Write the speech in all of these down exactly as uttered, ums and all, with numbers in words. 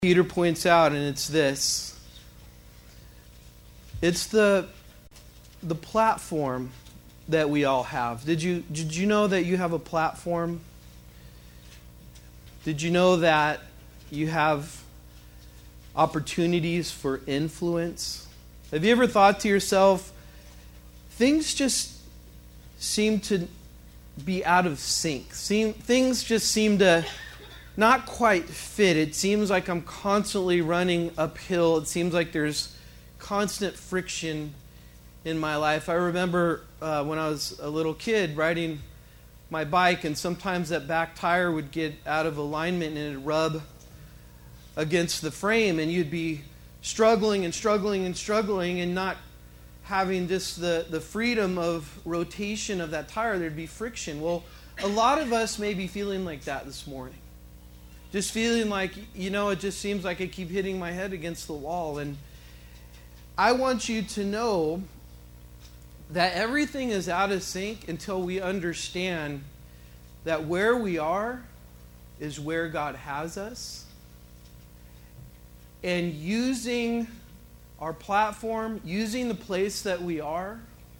Peter points out, and it's this. It's the the platform that we all have. Did you did you know that you have a platform? Did you know that you have opportunities for influence? Have you ever thought to yourself, things just seem to be out of sync. Seem, things just seem to not quite fit. It seems like I'm constantly running uphill. It seems like there's constant friction in my life. I remember uh, when I was a little kid riding my bike, and sometimes that back tire would get out of alignment and it'd rub against the frame, and you'd be struggling and struggling and struggling and not having just the, the freedom of rotation of that tire. There'd be friction. Well, a lot of us may be feeling like that this morning. Just feeling like, you know, it just seems like I keep hitting my head against the wall. And I want you to know that everything is out of sync until we understand that where we are is where God has us. And using our platform, using the place that we are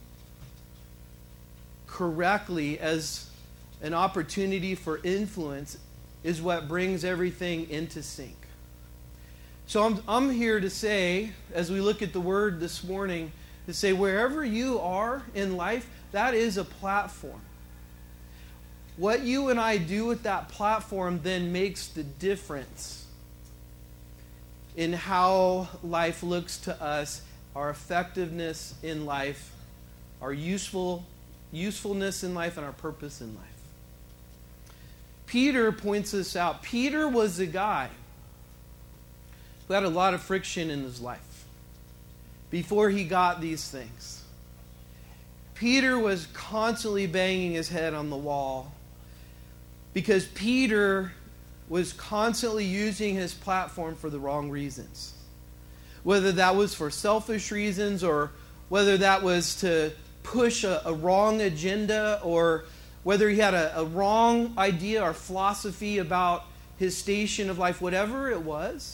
correctly as an opportunity for influence is what brings everything into sync. So I'm, I'm here to say, as we look at the Word this morning, to say wherever you are in life, that is a platform. What you and I do with that platform then makes the difference in how life looks to us, our effectiveness in life, our useful usefulness in life, and our purpose in life. Peter points this out. Peter was a guy who had a lot of friction in his life before he got these things. Peter was constantly banging his head on the wall because Peter was constantly using his platform for the wrong reasons. Whether that was for selfish reasons, or whether that was to push a, a wrong agenda, or whether he had a, a wrong idea or philosophy about his station of life, whatever it was,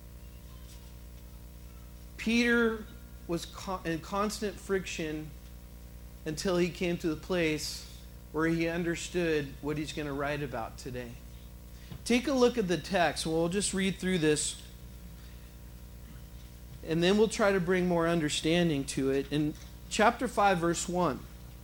Peter was con- in constant friction until he came to the place where he understood what he's going to write about today. Take a look at the text. We'll just read through this, and then we'll try to bring more understanding to it. In chapter five, verse one,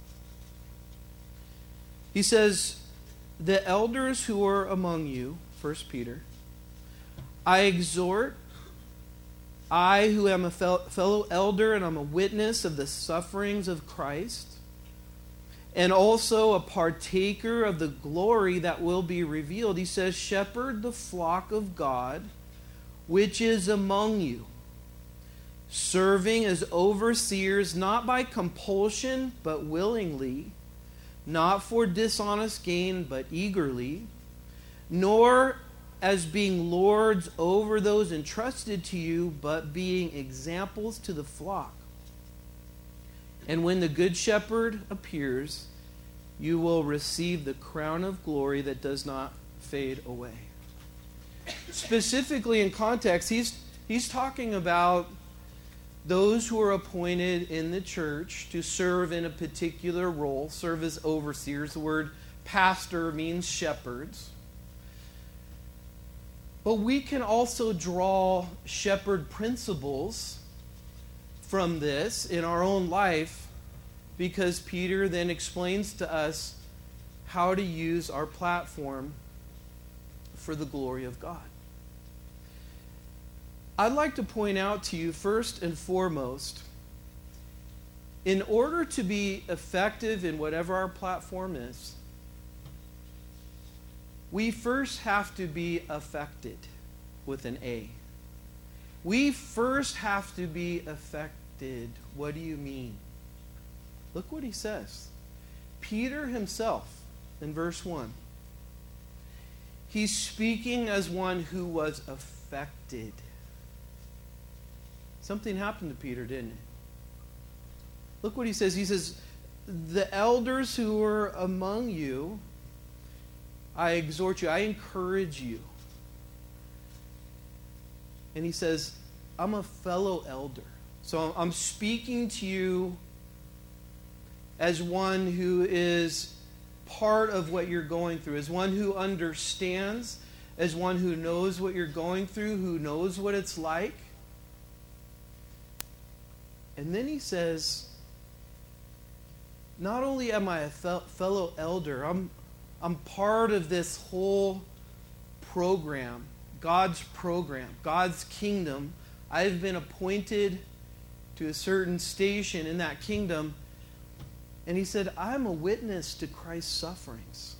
he says, "The elders who are among you," First Peter, "I exhort, I who am a fellow elder and I'm a witness of the sufferings of Christ, and also a partaker of the glory that will be revealed." He says, "Shepherd the flock of God, which is among you, serving as overseers, not by compulsion, but willingly, not for dishonest gain, but eagerly, nor as being lords over those entrusted to you, but being examples to the flock. And when the good shepherd appears, you will receive the crown of glory that does not fade away." Specifically in context, he's, he's talking about those who are appointed in the church to serve in a particular role, serve as overseers. The word pastor means shepherds. But we can also draw shepherd principles from this in our own life, because Peter then explains to us how to use our platform for the glory of God. I'd like to point out to you, first and foremost, in order to be effective in whatever our platform is, we first have to be affected with an A. We first have to be affected. What do you mean? Look what he says. Peter himself, in verse one, he's speaking as one who was affected. Something happened to Peter, didn't it? Look what he says. He says, "The elders who are among you, I exhort you, I encourage you." And he says, I'm a fellow elder. So I'm speaking to you as one who is part of what you're going through, as one who understands, as one who knows what you're going through, who knows what it's like. And then he says, not only am I a fellow elder, I'm, I'm part of this whole program, God's program, God's kingdom. I've been appointed to a certain station in that kingdom. And he said, I'm a witness to Christ's sufferings.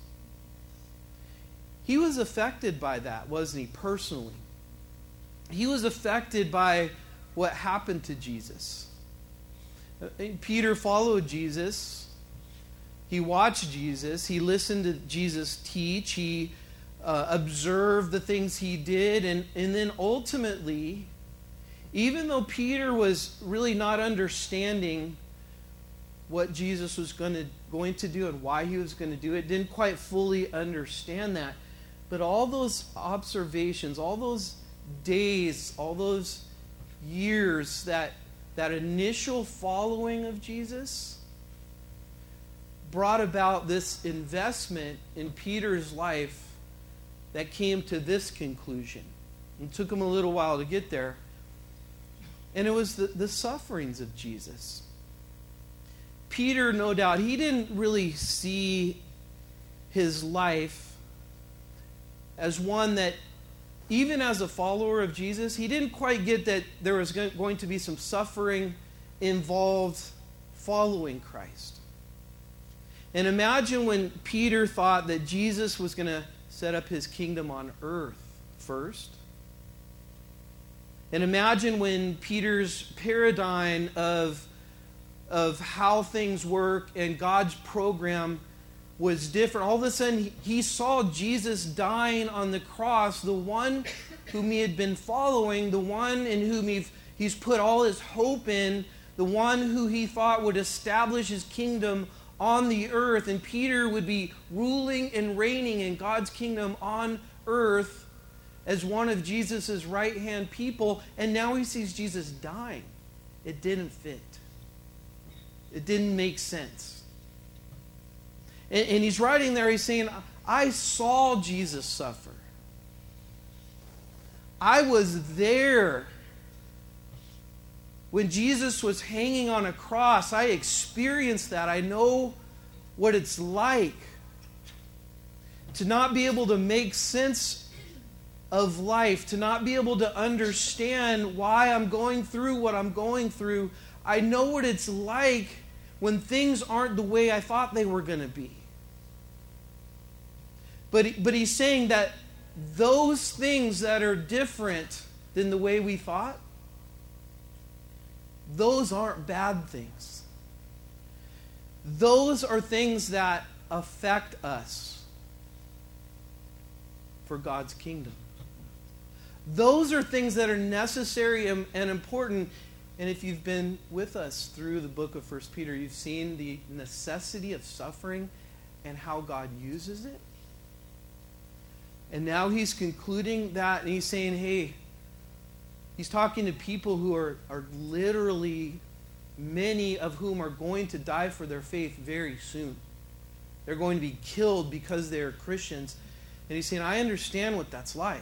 He was affected by that, wasn't he, personally? He was affected by what happened to Jesus. Peter followed Jesus. He watched Jesus. He listened to Jesus teach. He uh, observed the things he did. And, and then ultimately, even though Peter was really not understanding what Jesus was going to, going to do and why he was going to do it, didn't quite fully understand that. But all those observations, all those days, all those years, that, that initial following of Jesus brought about this investment in Peter's life that came to this conclusion. It took him a little while to get there. And it was the, the sufferings of Jesus. Peter, no doubt, he didn't really see his life as one that, even as a follower of Jesus, he didn't quite get that there was going to be some suffering involved following Christ. And imagine when Peter thought that Jesus was going to set up his kingdom on earth first. And imagine when Peter's paradigm of, of how things work and God's program was different. All of a sudden, he, he saw Jesus dying on the cross, the one whom he had been following, the one in whom he've, he's put all his hope in, the one who he thought would establish his kingdom on the earth. And Peter would be ruling and reigning in God's kingdom on earth as one of Jesus' right-hand people. And now he sees Jesus dying. It didn't fit. It didn't make sense. And, and he's writing there, he's saying, I saw Jesus suffer. I was there when Jesus was hanging on a cross. I experienced that. I know what it's like to not be able to make sense of life, to not be able to understand why I'm going through what I'm going through. I know what it's like when things aren't the way I thought they were going to be. But, but he's saying that those things that are different than the way we thought, those aren't bad things. Those are things that affect us for God's kingdom. Those are things that are necessary and, and important. And if you've been with us through the book of First Peter, you've seen the necessity of suffering and how God uses it. And now he's concluding that, and he's saying, hey, he's talking to people who are, are literally, many of whom are going to die for their faith very soon. They're going to be killed because they are Christians. And he's saying, I understand what that's like.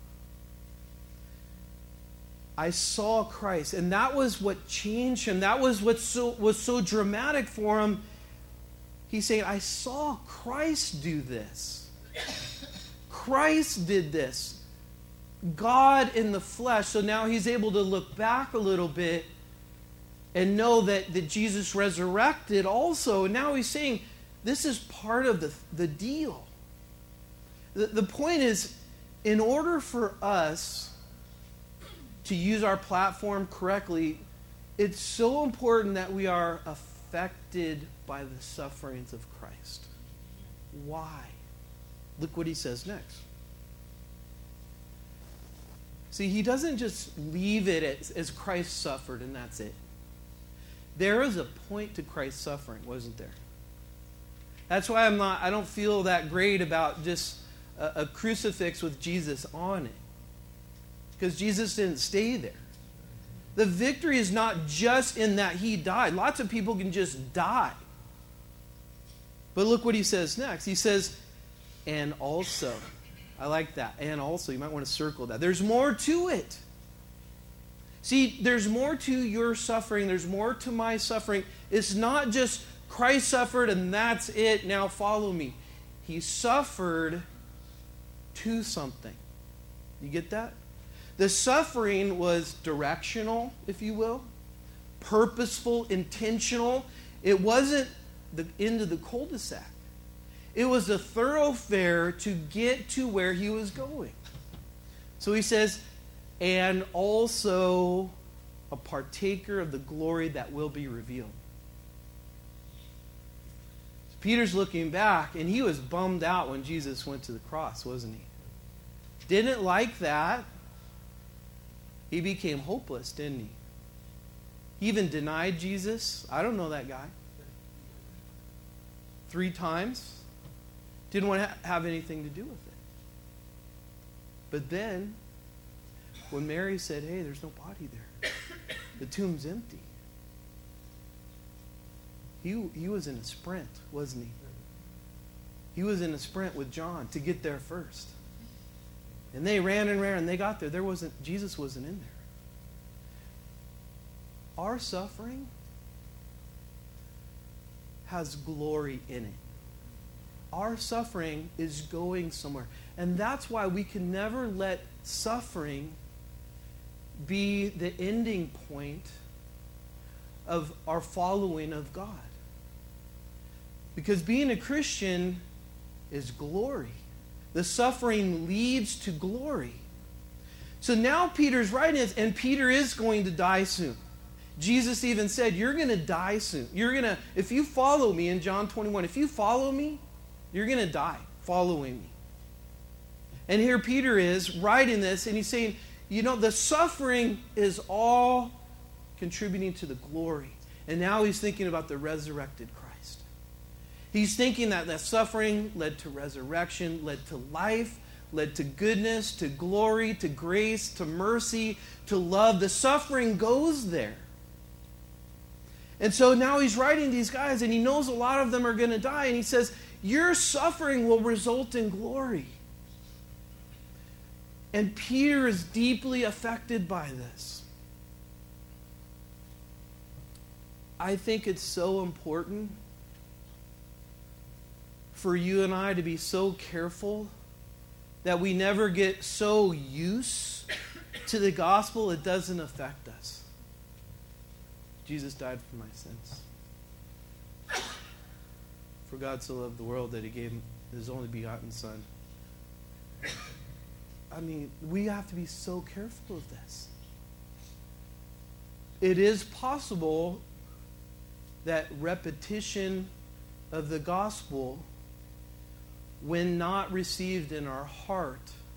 I saw Christ, and that was what changed him. That was what so, was so dramatic for him. He's saying, I saw Christ do this. Christ did this. God in the flesh. So now he's able to look back a little bit and know that, that Jesus resurrected also. And now he's saying, this is part of the, the deal. The, the point is, in order for us to use our platform correctly, it's so important that we are affected by the sufferings of Christ. Why? Look what he says next. See, he doesn't just leave it as, as Christ suffered and that's it. There is a point to Christ's suffering, wasn't there? That's why I'm not, I don't feel that great about just a, a crucifix with Jesus on it. because Jesus didn't stay there. The victory is not just in that he died. Lots of people can just die. But look what he says next. He says, and also. I like that. And also. You might want to circle that. There's more to it. See, there's more to your suffering. There's more to my suffering. It's not just Christ suffered and that's it. Now follow me. He suffered to something. You get that? The suffering was directional, if you will, purposeful, intentional. It wasn't the end of the cul-de-sac. It was a thoroughfare to get to where he was going. So he says, and also a partaker of the glory that will be revealed. So Peter's looking back, and he was bummed out when Jesus went to the cross, wasn't he? Didn't like that. He became hopeless, didn't he? He even denied Jesus. I don't know that guy. Three times. Didn't want to ha- have anything to do with it. But then, when Mary said, hey, there's no body there. The tomb's empty. He, he was in a sprint, wasn't he? He was in a sprint with John to get there first. And they ran and ran and they got there. There wasn't, Jesus wasn't in there. Our suffering has glory in it. Our suffering is going somewhere. And that's why we can never let suffering be the ending point of our following of God. Because being a Christian is glory. The suffering leads to glory. So now Peter's writing this, and Peter is going to die soon. Jesus even said, you're going to die soon. You're going to, if you follow me in John twenty-one, if you follow me, you're going to die following me. And here Peter is writing this, and he's saying, you know, the suffering is all contributing to the glory. And now he's thinking about the resurrected Christ. He's thinking that that suffering led to resurrection, led to life, led to goodness, to glory, to grace, to mercy, to love. The suffering goes there. And so now he's writing these guys, and he knows a lot of them are going to die, and he says, your suffering will result in glory. And Peter is deeply affected by this. I think it's so important for you and I to be so careful that we never get so used to the gospel it doesn't affect us. Jesus died for my sins. For God so loved the world that he gave his only begotten Son. I mean, we have to be so careful of this. It is possible that repetition of the gospel, when not received in our heart,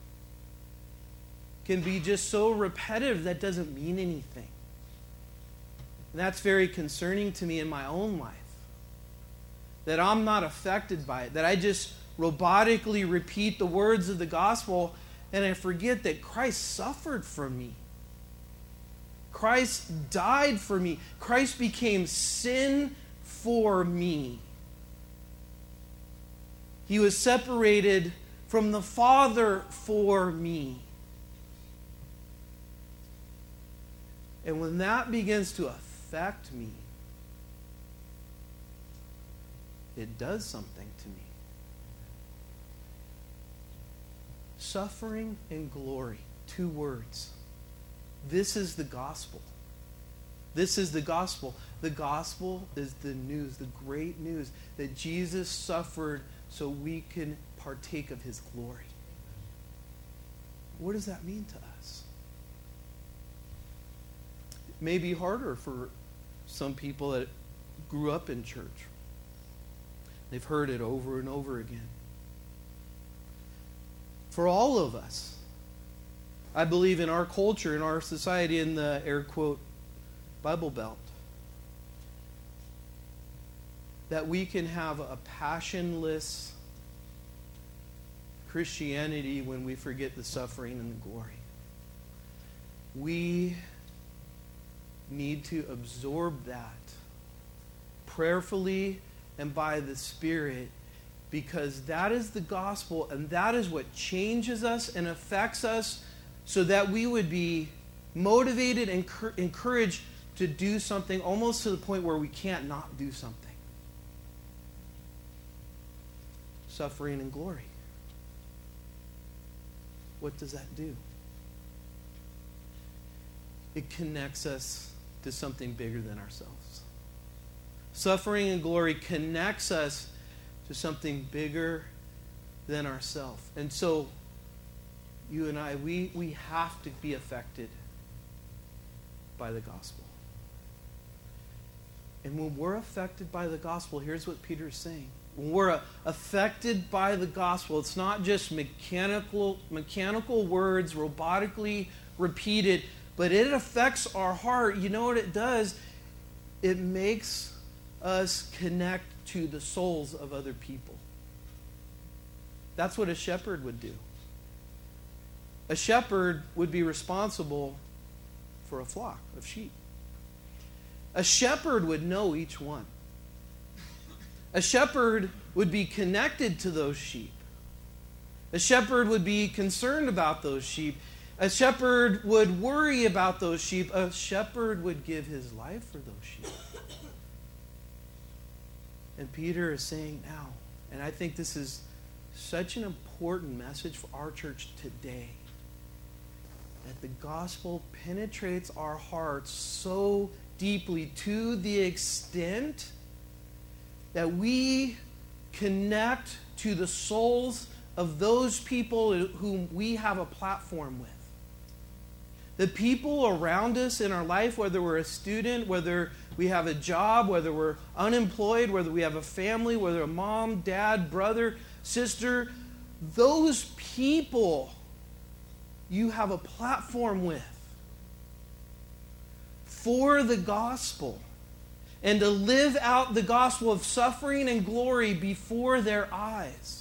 can be just so repetitive that doesn't mean anything. And that's very concerning to me in my own life. That I'm not affected by it. That I just robotically repeat the words of the gospel and I forget that Christ suffered for me. Christ died for me. Christ became sin for me. He was separated from the Father for me. And when that begins to affect me, it does something to me. Suffering and glory, two words. This is the gospel. This is the gospel. The gospel is the news, the great news that Jesus suffered so we can partake of his glory. What does that mean to us? It may be harder for some people that grew up in church. They've heard it over and over again. For all of us, I believe in our culture, in our society, in the air quote Bible Belt, that we can have a passionless Christianity when we forget the suffering and the glory. we need to absorb that prayerfully and by the Spirit, because that is the gospel, and that is what changes us and affects us, so that we would be motivated and encouraged to do something almost to the point where we can't not do something. Suffering and glory. What does that do? It connects us to something bigger than ourselves. Suffering and glory connects us to something bigger than ourselves. And so, you and I, we, we have to be affected by the gospel. And when we're affected by the gospel, here's what Peter is saying. When we're affected by the gospel, it's not just mechanical, mechanical words, robotically repeated, but it affects our heart. You know what it does? It makes us connect to the souls of other people. That's what a shepherd would do. A shepherd would be responsible for a flock of sheep. A shepherd would know each one. A shepherd would be connected to those sheep. A shepherd would be concerned about those sheep. A shepherd would worry about those sheep. A shepherd would give his life for those sheep. And Peter is saying now, and I think this is such an important message for our church today, that the gospel penetrates our hearts so deeply to the extent that we connect to the souls of those people whom we have a platform with. The people around us in our life, whether we're a student, whether we have a job, whether we're unemployed, whether we have a family, whether a mom, dad, brother, sister, those people you have a platform with for the gospel, and to live out the gospel of suffering and glory before their eyes.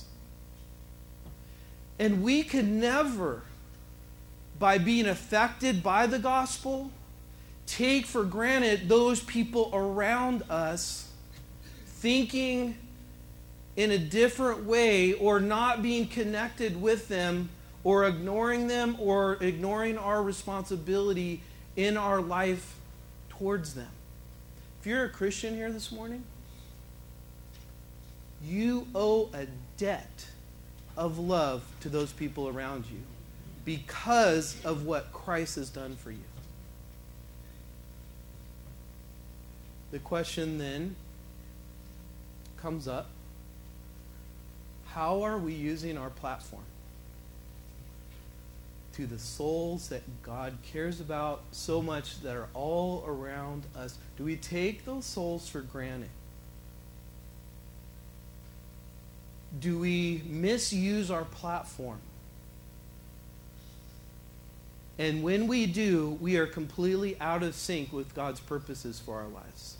And we could never, by being affected by the gospel, take for granted those people around us thinking in a different way, or not being connected with them, or ignoring them, or ignoring our responsibility in our life towards them. If you're a Christian here this morning, you owe a debt of love to those people around you because of what Christ has done for you. The question then comes up, how are we using our platform to the souls that God cares about so much that are all around us? Do we take those souls for granted? Do we misuse our platform? And when we do, we are completely out of sync with God's purposes for our lives.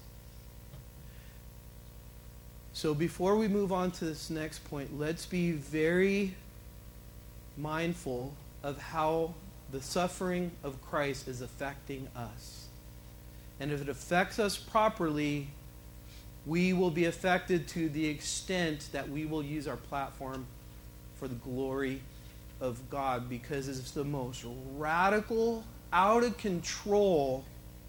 So before we move on to this next point, let's be very mindful of how the suffering of Christ is affecting us. And if it affects us properly, we will be affected to the extent that we will use our platform for the glory of God, because it's the most radical, out of control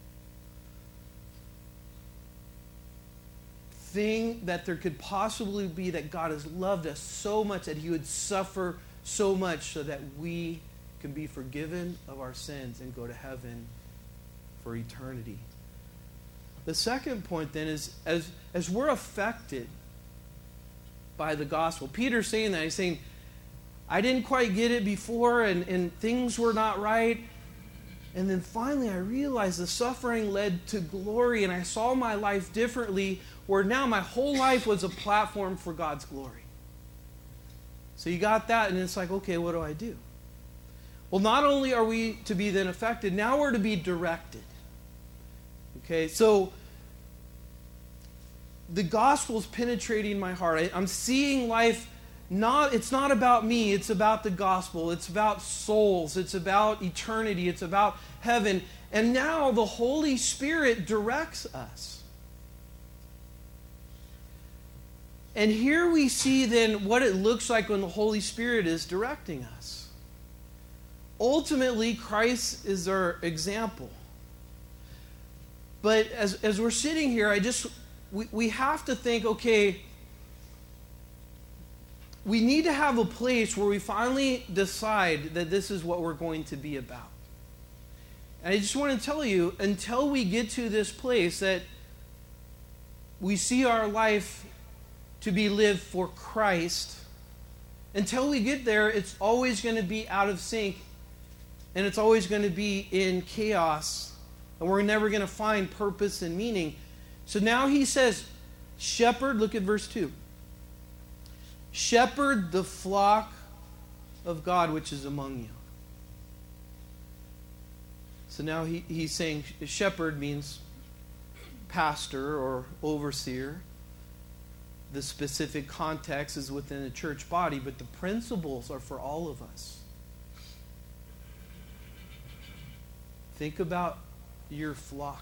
thing that there could possibly be, that God has loved us so much that he would suffer so much so that we can be forgiven of our sins and go to heaven for eternity. The second point then is, as, as we're affected by the gospel, Peter's saying that, he's saying, I didn't quite get it before, and, and things were not right. And then finally I realized the suffering led to glory, and I saw my life differently, where now my whole life was a platform for God's glory. So you got that, and it's like, okay, what do I do? Well, not only are we to be then affected, now we're to be directed. Okay, so the gospel's penetrating my heart. I, I'm seeing life not it's not about me, it's about the gospel. It's about souls. It's about eternity. It's about heaven. And now the Holy Spirit directs us. And here we see then what it looks like when the Holy Spirit is directing us. Ultimately, Christ is our example. But as, as we're sitting here, I just we, we have to think, okay, we need to have a place where we finally decide that this is what we're going to be about. And I just want to tell you, until we get to this place that we see our life to be lived for Christ, until we get there, it's always going to be out of sync, and it's always going to be in chaos, and we're never going to find purpose and meaning. So now he says, shepherd, look at verse two. Shepherd the flock of God which is among you. So now he, he's saying shepherd means pastor or overseer. The specific context is within the church body, but the principles are for all of us. Think about your flock.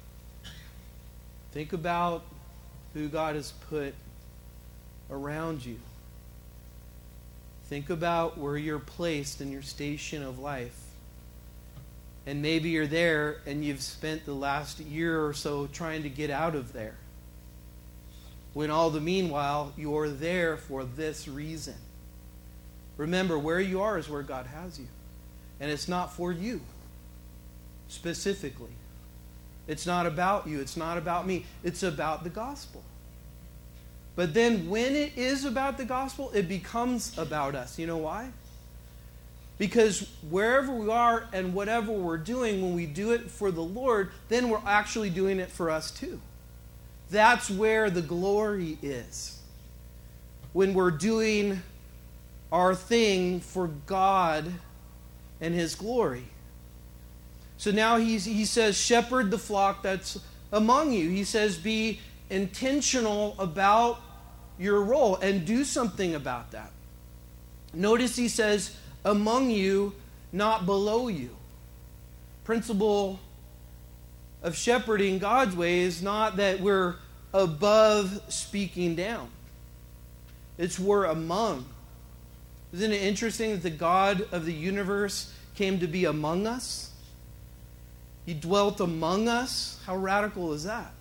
Think about who God has put around you. Think about where you're placed in your station of life. And maybe you're there and you've spent the last year or so trying to get out of there. When all the meanwhile, you're there for this reason. Remember, where you are is where God has you. And it's not for you, specifically. It's not about you. It's not about me. It's about the gospel. But then when it is about the gospel, it becomes about us. You know why? Because wherever we are and whatever we're doing, when we do it for the Lord, then we're actually doing it for us too. That's where the glory is. When we're doing our thing for God and His glory. So now he's, he says, shepherd the flock that's among you. He says, be intentional about your role and do something about that. Notice he says, among you, not below you. Principle of shepherding God's way is not that we're above speaking down. It's we're among. Isn't it interesting that the God of the universe came to be among us? He dwelt among us. How radical is that?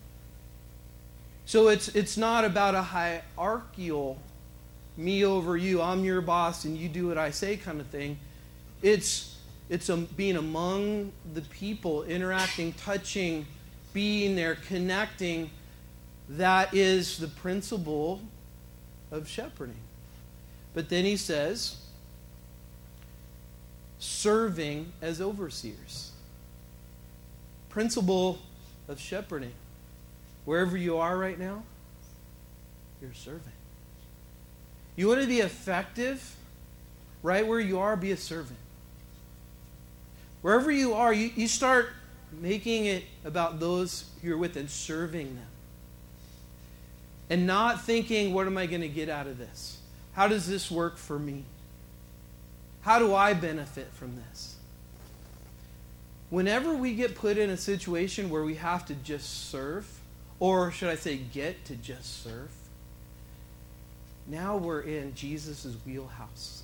So it's it's not about a hierarchical me over you, I'm your boss and you do what I say kind of thing. It's it's a, being among the people, interacting, touching, being there, connecting. That is the principle of shepherding. But then he says, serving as overseers. Principle of shepherding. Wherever you are right now, you're a servant. You want to be effective? Right where you are, be a servant. Wherever you are, you, you start making it about those you're with and serving them. And not thinking, what am I going to get out of this? How does this work for me? How do I benefit from this? Whenever we get put in a situation where we have to just serve, or should I say get to just serve, now we're in Jesus' wheelhouse.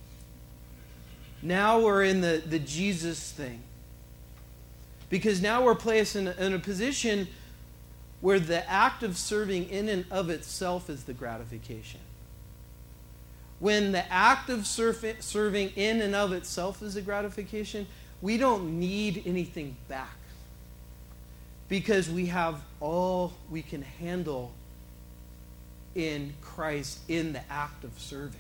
Now we're in the, the Jesus thing. Because now we're placed in a, in a position where the act of serving in and of itself is the gratification. When the act of surf- serving in and of itself is the gratification, we don't need anything back. Because we have all we can handle in Christ in the act of serving.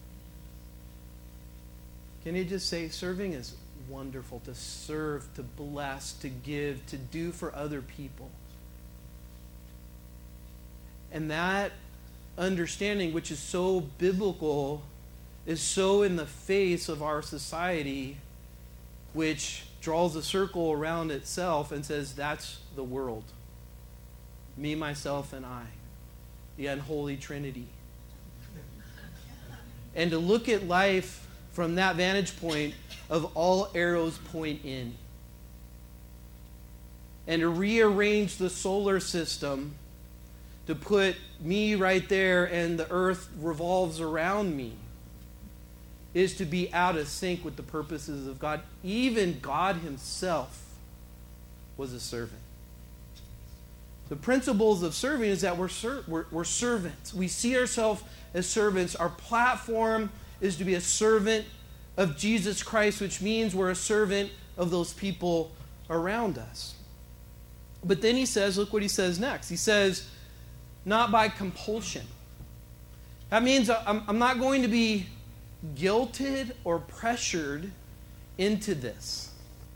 Can you just say serving is wonderful, to serve, to bless, to give, to do for other people. And that understanding, which is so biblical, is so in the face of our society, which draws a circle around itself and says, that's the world. Me, myself, and I. The unholy trinity. and to look at life from that vantage point of all arrows point in. And to rearrange the solar system to put me right there and the earth revolves around me is to be out of sync with the purposes of God. Even God himself was a servant. The principles of serving is that we're, ser- we're, we're servants. We see ourselves as servants. Our platform is to be a servant of Jesus Christ, which means we're a servant of those people around us. But then he says, look what he says next. He says, not by compulsion. That means I'm, I'm not going to be guilted or pressured into this.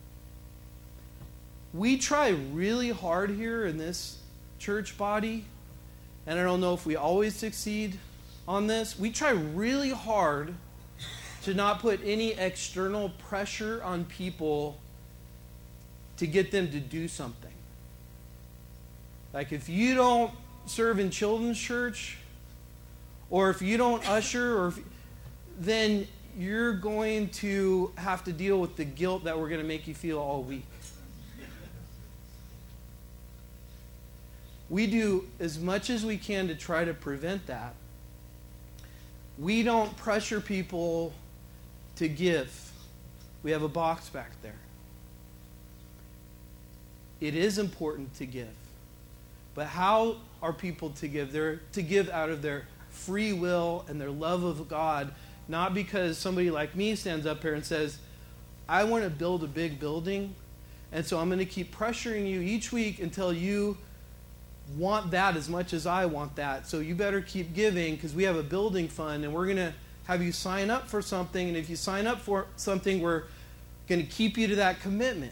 We try really hard here in this church body, and I don't know if we always succeed on this. We try really hard to not put any external pressure on people to get them to do something. Like if you don't serve in children's church, or if you don't usher, or if, then you're going to have to deal with the guilt that we're going to make you feel all week. We do as much as we can to try to prevent that. We don't pressure people to give. We have a box back there. It is important to give. But how are people to give? They're to give out of their free will and their love of God, not because somebody like me stands up here and says, I want to build a big building, and so I'm going to keep pressuring you each week until you want that as much as I want that. So you better keep giving because we have a building fund and we're going to have you sign up for something. And if you sign up for something, we're going to keep you to that commitment.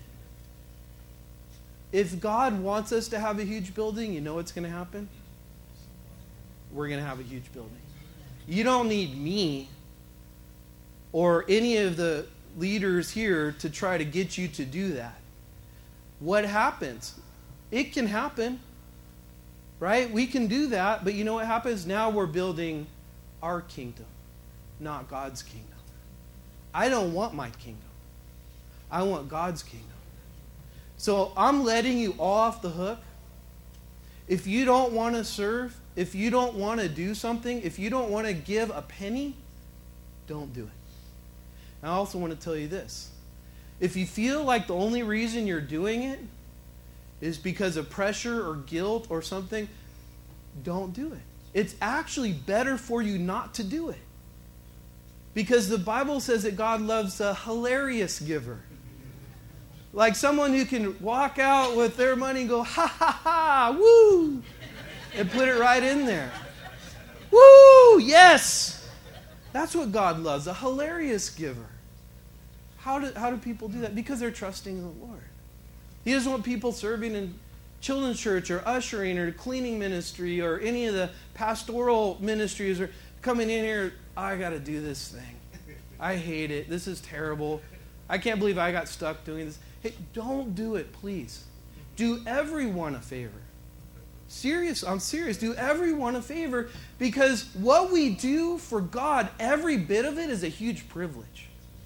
If God wants us to have a huge building, you know what's going to happen? We're going to have a huge building. You don't need me or any of the leaders here to try to get you to do that. What happens? It can happen. Right? We can do that, but you know what happens? Now we're building our kingdom, not God's kingdom. I don't want my kingdom. I want God's kingdom. So I'm letting you off the hook. If you don't want to serve, if you don't want to do something, if you don't want to give a penny, don't do it. I also want to tell you this. If you feel like the only reason you're doing it is because of pressure or guilt or something, don't do it. It's actually better for you not to do it. Because the Bible says that God loves a hilarious giver. Like someone who can walk out with their money and go, ha ha ha, woo, and put it right in there. Woo, yes. That's what God loves, a hilarious giver. How do, how do people do that? Because they're trusting in the Lord. He doesn't want people serving in children's church or ushering or cleaning ministry or any of the pastoral ministries or coming in here, I got to do this thing. I hate it. This is terrible. I can't believe I got stuck doing this. Hey, don't do it, please. Do everyone a favor. Serious, I'm serious. Do everyone a favor because what we do for God, every bit of it is a huge privilege.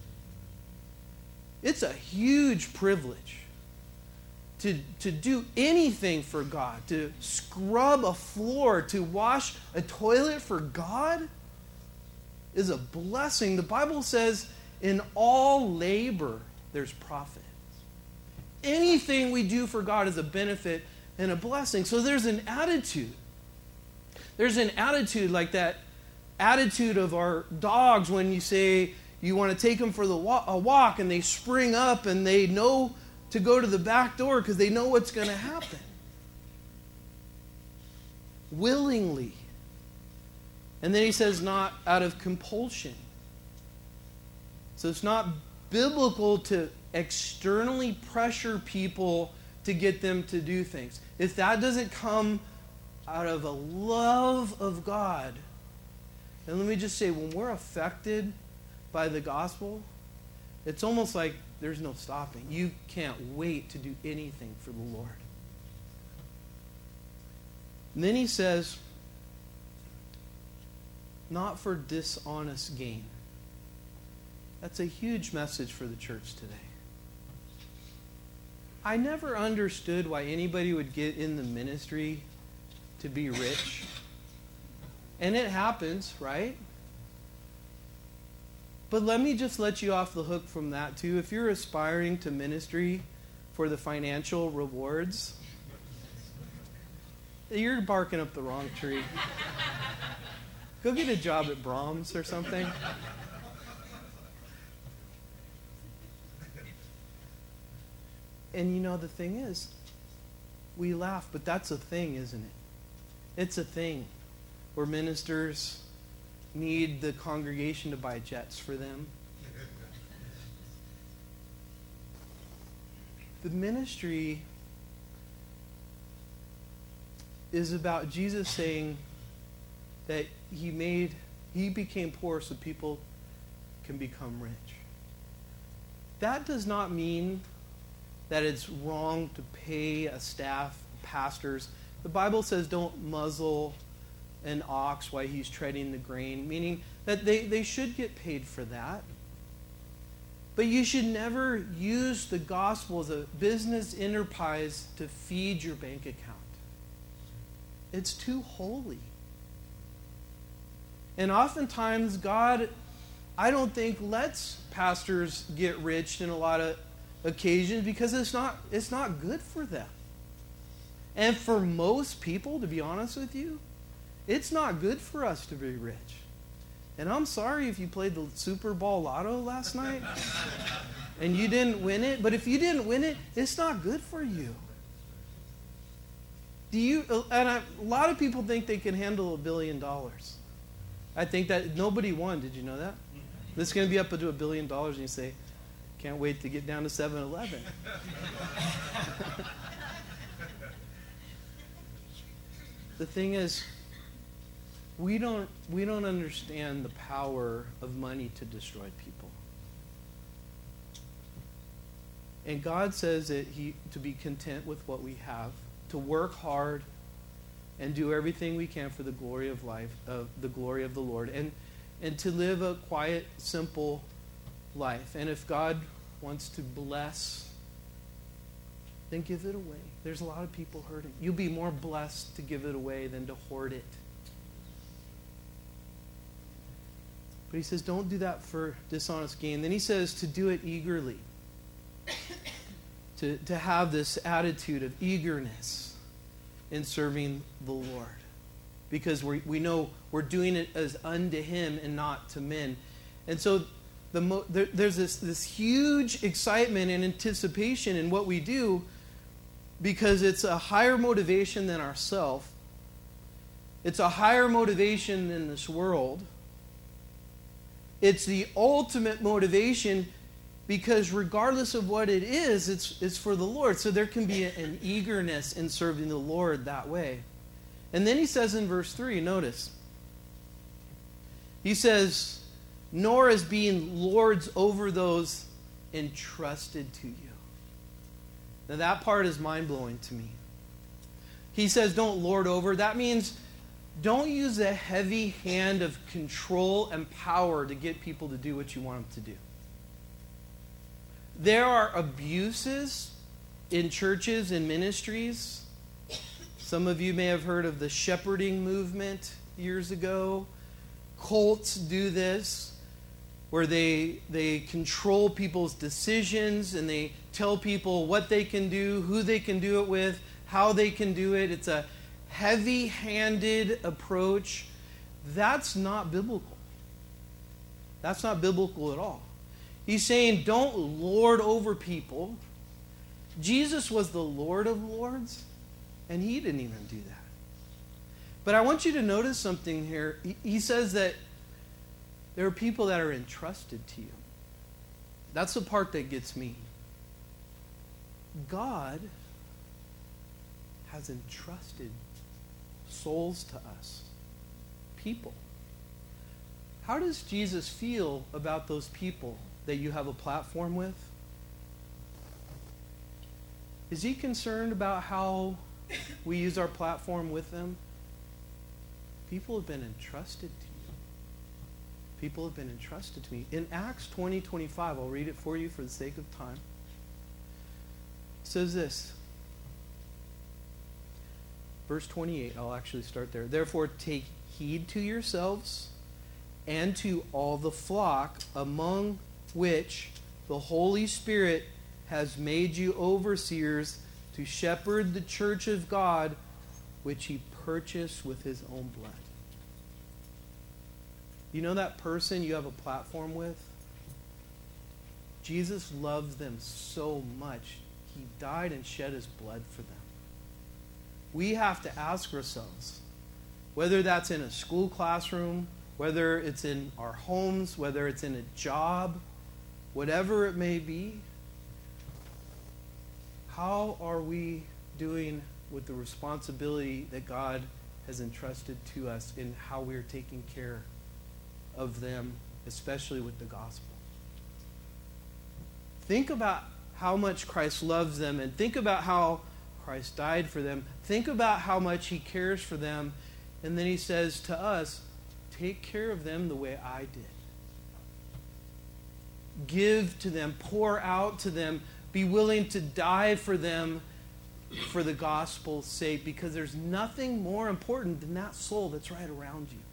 It's a huge privilege. To, to do anything for God, to scrub a floor, to wash a toilet for God is a blessing. The Bible says in all labor there's profit. Anything we do for God is a benefit and a blessing. So there's an attitude. There's an attitude like that attitude of our dogs when you say you want to take them for the wa- a walk and they spring up and they know to go to the back door because they know what's going to happen. Willingly. And then he says not out of compulsion. So it's not biblical to externally pressure people to get them to do things. If that doesn't come out of a love of God, and let me just say, when we're affected by the gospel, it's almost like there's no stopping. You can't wait to do anything for the Lord. And then he says, not for dishonest gain. That's a huge message for the church today. I never understood why anybody would get in the ministry to be rich. And it happens, right? But let me just let you off the hook from that too. If you're aspiring to ministry for the financial rewards, you're barking up the wrong tree. Go get a job at Brahms or something. And you know, the thing is, we laugh, but that's a thing, isn't it? It's a thing where ministers need the congregation to buy jets for them. The ministry is about Jesus saying that he made, he became poor so people can become rich. That does not mean that it's wrong to pay a staff, pastors. The Bible says don't muzzle an ox while he's treading the grain, meaning that they, they should get paid for that. But you should never use the gospel as a business enterprise to feed your bank account. It's too holy. And oftentimes God, I don't think, lets pastors get rich in a lot of occasions because it's not it's not good for them. And for most people, to be honest with you, it's not good for us to be rich. And I'm sorry if you played the Super Bowl Lotto last night and you didn't win it, but if you didn't win it, it's not good for you. Do you? And I, a lot of people think they can handle a billion dollars. I think that nobody won. Did you know that? This is going to be up to a billion dollars, and you say, can't wait to get down to seven eleven. The thing is, we don't we don't understand the power of money to destroy people. And God says that he to be content with what we have, to work hard and do everything we can for the glory of life, of the glory of the Lord, and and to live a quiet, simple life. And if God wants to bless, then give it away. There's a lot of people hurting. You'll be more blessed to give it away than to hoard it. But he says, don't do that for dishonest gain. Then he says to do it eagerly. to, to have this attitude of eagerness in serving the Lord. Because we we know we're doing it as unto him and not to men. And so the mo- there, there's this, this huge excitement and anticipation in what we do because it's a higher motivation than ourself. It's a higher motivation than this world. It's the ultimate motivation because regardless of what it is, it's, it's for the Lord. So there can be a, an eagerness in serving the Lord that way. And then he says in verse three, notice, he says, nor as being lords over those entrusted to you. Now that part is mind-blowing to me. He says don't lord over. That means don't use a heavy hand of control and power to get people to do what you want them to do. There are abuses in churches and ministries. Some of you may have heard of the shepherding movement years ago. Cults do this, where they they control people's decisions and they tell people what they can do, who they can do it with, how they can do it. It's a heavy-handed approach. That's not biblical. That's not biblical at all. He's saying don't lord over people. Jesus was the Lord of Lords, and he didn't even do that. But I want you to notice something here. He says that there are people that are entrusted to you. That's the part that gets me. God has entrusted souls to us. People. How does Jesus feel about those people that you have a platform with? Is he concerned about how we use our platform with them? People have been entrusted to you. People have been entrusted to me. In Acts twenty twenty-five, I'll read it for you for the sake of time. It says this. Verse twenty-eight, I'll actually start there. Therefore, take heed to yourselves and to all the flock among which the Holy Spirit has made you overseers to shepherd the church of God, which he purchased with his own blood. You know that person you have a platform with? Jesus loves them so much, he died and shed his blood for them. We have to ask ourselves, whether that's in a school classroom, whether it's in our homes, whether it's in a job, whatever it may be, how are we doing with the responsibility that God has entrusted to us in how we're taking care of them, especially with the gospel? Think about how much Christ loves them, and think about how Christ died for them. Think about how much he cares for them. And then he says to us, take care of them the way I did. Give to them, pour out to them, be willing to die for them for the gospel's sake, because there's nothing more important than that soul that's right around you.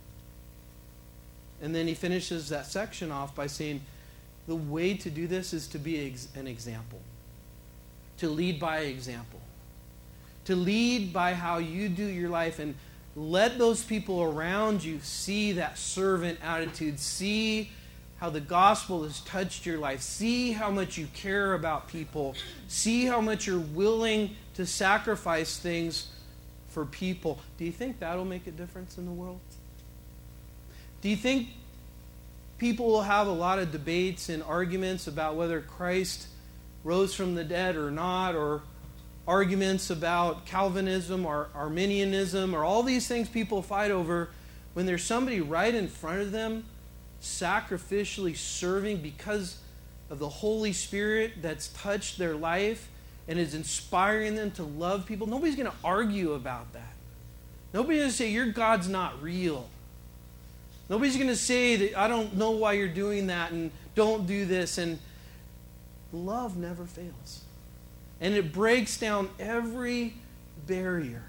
And then he finishes that section off by saying, the way to do this is to be an example. To lead by example. To lead by how you do your life, and let those people around you see that servant attitude. See how the gospel has touched your life. See how much you care about people. See how much you're willing to sacrifice things for people. Do you think that'll make a difference in the world? Do you think people will have a lot of debates and arguments about whether Christ rose from the dead or not, or arguments about Calvinism or Arminianism, or all these things people fight over, when there's somebody right in front of them sacrificially serving because of the Holy Spirit that's touched their life and is inspiring them to love people? Nobody's going to argue about that. Nobody's going to say, your God's not real. Nobody's going to say that I don't know why you're doing that and don't do this. And love never fails. And it breaks down every barrier.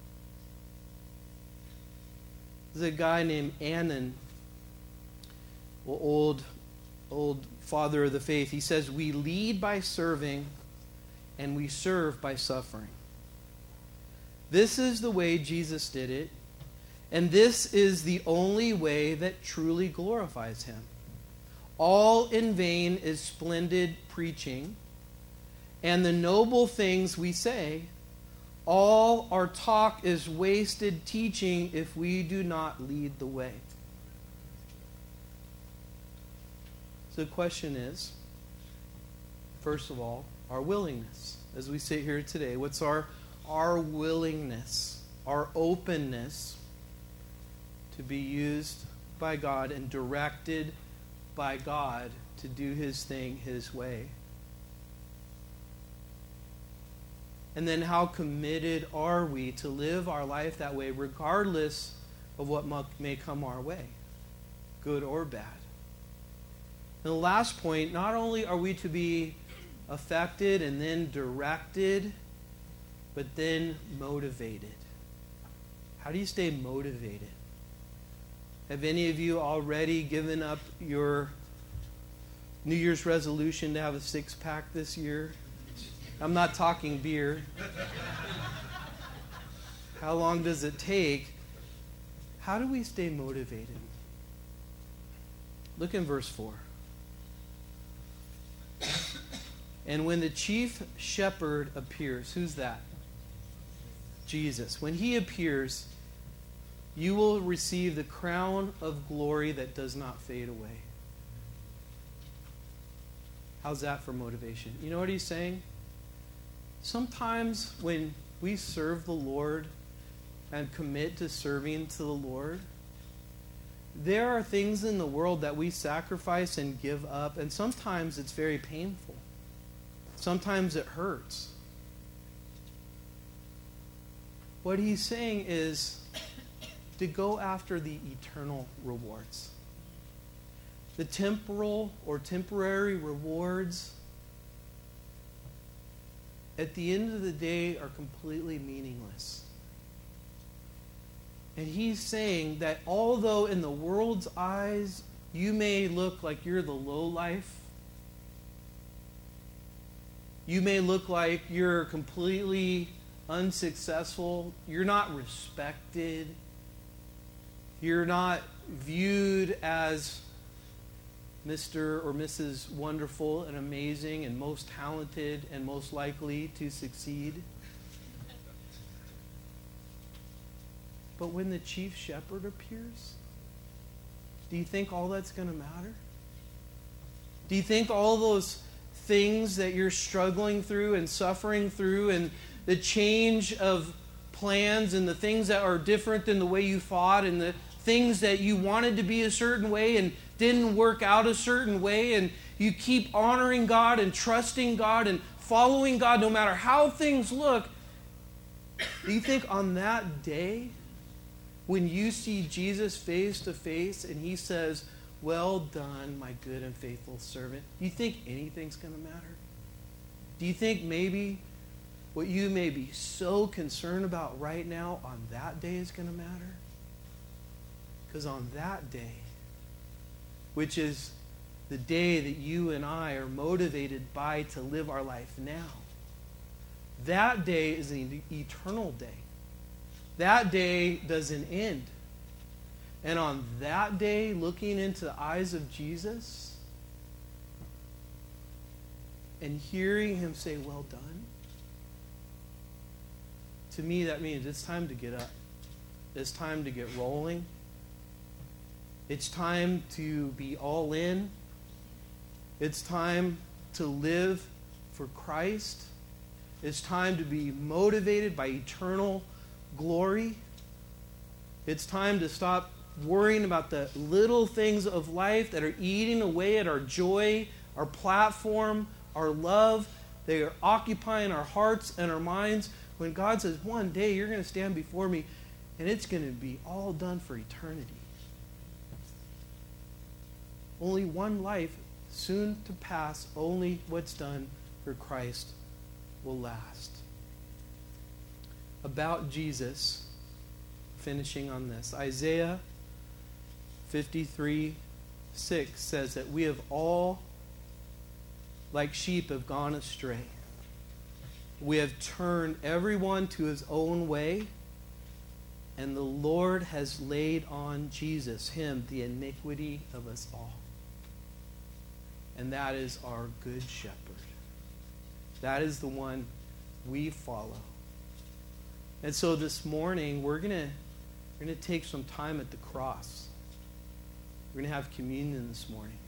There's a guy named Annan, well, old, old father of the faith. He says, we lead by serving and we serve by suffering. This is the way Jesus did it. And this is the only way that truly glorifies him. All in vain is splendid preaching, and the noble things we say. All our talk is wasted teaching if we do not lead the way. So the question is, first of all, our willingness. As we sit here today, what's our, our willingness, our openness to be used by God and directed by God to do his thing his way? And then how committed are we to live our life that way regardless of what may come our way, good or bad? And the last point, not only are we to be affected and then directed, but then motivated. How do you stay motivated? Have any of you already given up your New Year's resolution to have a six-pack this year? I'm not talking beer. How long does it take? How do we stay motivated? Look in verse four. And when the chief shepherd appears, who's that? Jesus. When he appears, you will receive the crown of glory that does not fade away. How's that for motivation? You know what he's saying? Sometimes when we serve the Lord and commit to serving to the Lord, there are things in the world that we sacrifice and give up, and sometimes it's very painful. Sometimes it hurts. What he's saying is to go after the eternal rewards. the temporal or temporary rewards, at the end of the day, are completely meaningless. And he's saying that although in the world's eyes you may look like you're the lowlife, you may look like you're completely unsuccessful, you're not respected, you're not viewed as Mister or Missus Wonderful and amazing and most talented and most likely to succeed. But when the chief shepherd appears, do you think all that's going to matter? Do you think all those things that you're struggling through and suffering through, and the change of plans and the things that are different than the way you thought, and the things that you wanted to be a certain way and didn't work out a certain way, and you keep honoring God and trusting God and following God no matter how things look, do you think on that day, when you see Jesus face to face and he says, "Well done, my good and faithful servant," do you think anything's going to matter? Do you think maybe what you may be so concerned about right now on that day is going to matter? Because on that day, which is the day that you and I are motivated by to live our life now, that day is an eternal day. That day doesn't end. And on that day, looking into the eyes of Jesus and hearing him say, "Well done," to me that means it's time to get up. It's time to get rolling. It's time to be all in. It's time to live for Christ. It's time to be motivated by eternal glory. It's time to stop worrying about the little things of life that are eating away at our joy, our platform, our love. They are occupying our hearts and our minds. When God says, "One day you're going to stand before me and it's going to be all done for eternity." Only one life, soon to pass. Only what's done for Christ will last. About Jesus, finishing on this, Isaiah fifty-three six says that we have all, like sheep, have gone astray. We have turned everyone to his own way, and the Lord has laid on Jesus, him, the iniquity of us all. And that is our good shepherd. That is the one we follow. And so this morning, we're going to we're going to take some time at the cross. We're going to have communion this morning.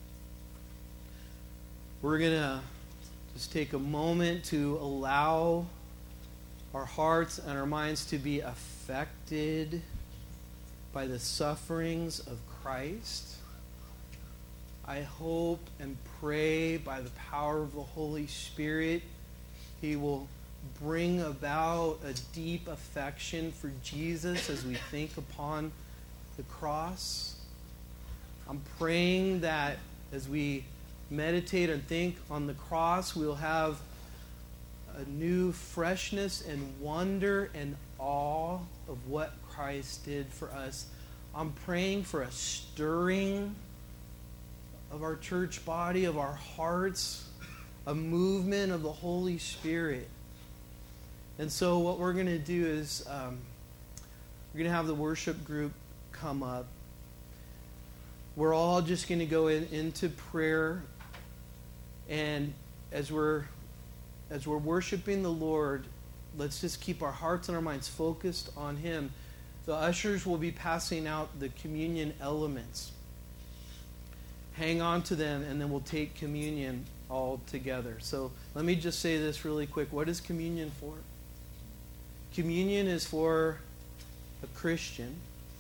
We're going to just take a moment to allow our hearts and our minds to be affected by the sufferings of Christ. I hope and pray by the power of the Holy Spirit, he will bring about a deep affection for Jesus as we think upon the cross. I'm praying that as we meditate and think on the cross, we'll have a new freshness and wonder and awe of what Christ did for us. I'm praying for a stirring of our church body, of our hearts, a movement of the Holy Spirit. And so what we're going to do is um, we're going to have the worship group come up. We're all just going to go in, into prayer. And as we're as we're worshiping the Lord, let's just keep our hearts and our minds focused on him. The ushers will be passing out the communion elements. Hang on to them, and then we'll take communion all together. So let me just say this really quick. What is communion for? Communion is for a Christian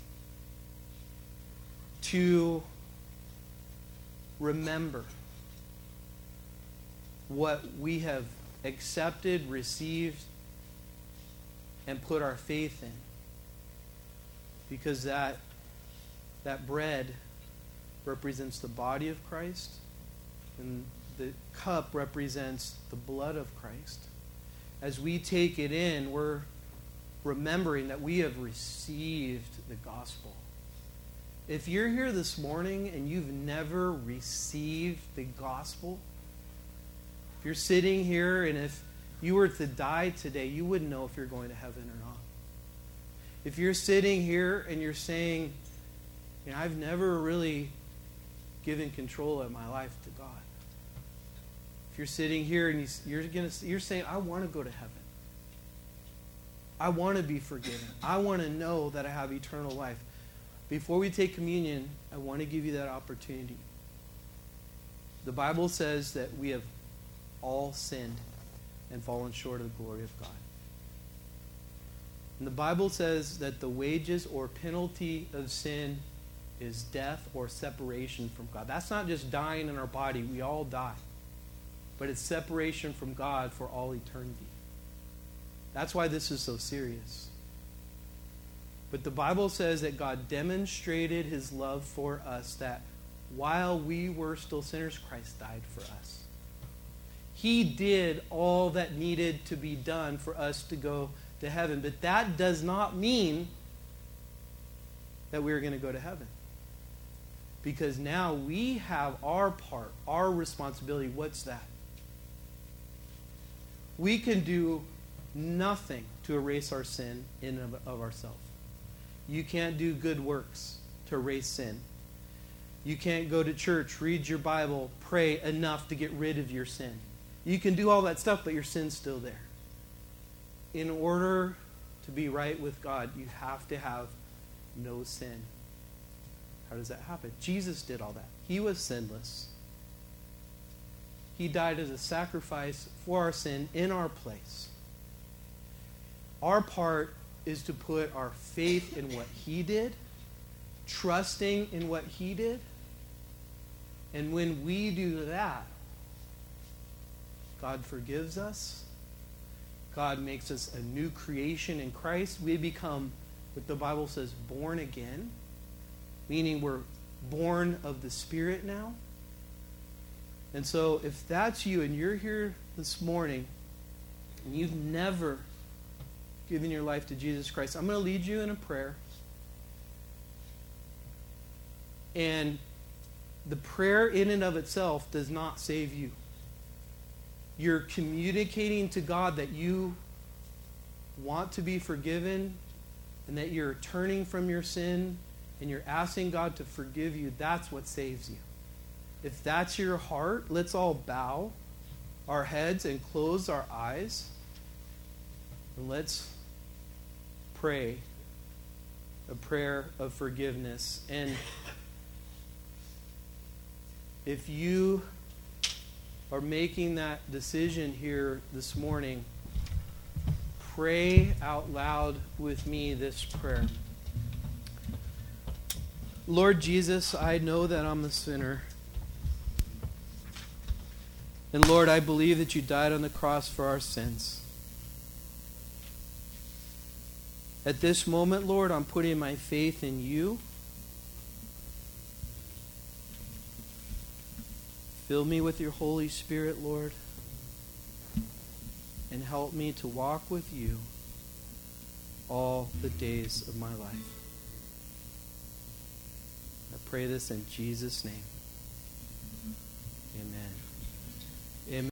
to remember what we have accepted, received, and put our faith in. Because that, that bread represents the body of Christ, and the cup represents the blood of Christ. As we take it in, we're remembering that we have received the gospel. If you're here this morning and you've never received the gospel, if you're sitting here and if you were to die today, you wouldn't know if you're going to heaven or not. If you're sitting here and you're saying, you know, I've never really given control of my life to God. If you're sitting here and you're gonna, you're saying, I want to go to heaven. I want to be forgiven. I want to know that I have eternal life. Before we take communion, I want to give you that opportunity. The Bible says that we have all sinned and fallen short of the glory of God. And the Bible says that the wages or penalty of sin is death or separation from God. That's not just dying in our body. We all die. But it's separation from God for all eternity. That's why this is so serious. But the Bible says that God demonstrated his love for us, that while we were still sinners, Christ died for us. He did all that needed to be done for us to go to heaven. But that does not mean that we're going to go to heaven. Because now we have our part, our responsibility. What's that? We can do nothing to erase our sin in and of ourselves. You can't do good works to erase sin. You can't go to church, read your Bible, pray enough to get rid of your sin. You can do all that stuff, but your sin's still there. In order to be right with God, you have to have no sin. How does that happen? Jesus did all that. He was sinless. He died as a sacrifice for our sin in our place. Our part is to put our faith in what he did, trusting in what he did. And when we do that, God forgives us. God makes us a new creation in Christ. We become, what the Bible says, born again, meaning we're born of the Spirit now. And so if that's you and you're here this morning and you've never given your life to Jesus Christ, I'm going to lead you in a prayer. And the prayer in and of itself does not save you. You're communicating to God that you want to be forgiven and that you're turning from your sin and you're asking God to forgive you. That's what saves you. If that's your heart, let's all bow our heads and close our eyes. And let's pray a prayer of forgiveness. And if you are making that decision here this morning, pray out loud with me this prayer. Lord Jesus, I know that I'm a sinner. And Lord, I believe that you died on the cross for our sins. At this moment, Lord, I'm putting my faith in you. Fill me with your Holy Spirit, Lord, and help me to walk with you all the days of my life. I pray this in Jesus' name. Amen. Amen.